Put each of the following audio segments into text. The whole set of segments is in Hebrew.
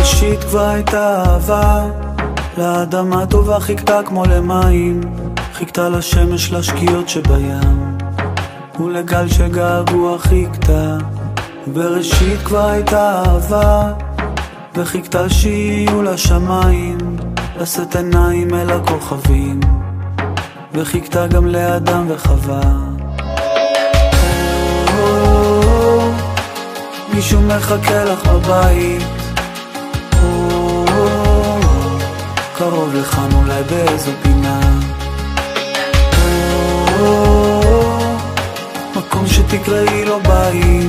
בראשית כבר הייתה אהבה, לאדמה טובה חיכתה כמו למים, חיכתה לשמש לשקיעות שבים, ולגל שגעגוע חיכתה. בראשית כבר הייתה אהבה, וחיכתה שיהיו לשמיים, לשאת עיניים אל הכוכבים, וחיכתה גם לאדם וחווה. מישהו מחכה לך בבית, קרוב לכאן אולי באיזו פינה, מקום שתקראי לו בית,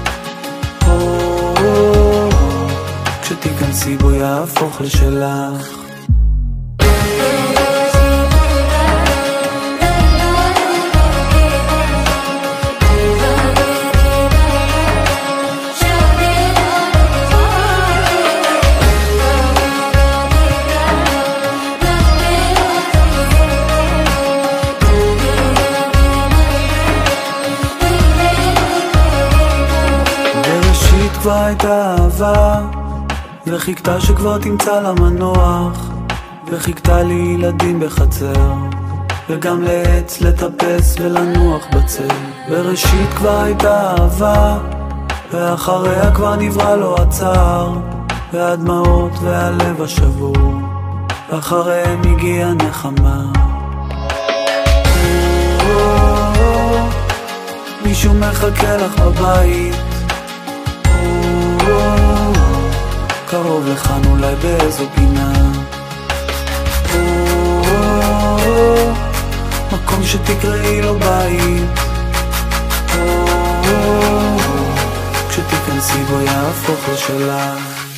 כשתיכנסי בו יהפוך לשלך. כבר הייתה אהבה, וחיכתה שכבר תמצא לה מנוח, וחיכתה לי ילדים בחצר, וגם לעץ לטפס ולנוח בצל. בראשית כבר הייתה אהבה, ואחריה כבר נברא לו הצער, והדמעות והלב השבור, ואחריהם הגיעה נחמה. מישהו מחכה לך בבית, קרוב לכאן אולי באיזו פינה, מקום שתקראי לו בית, כשתיכנסי בו יהפוך לשלך.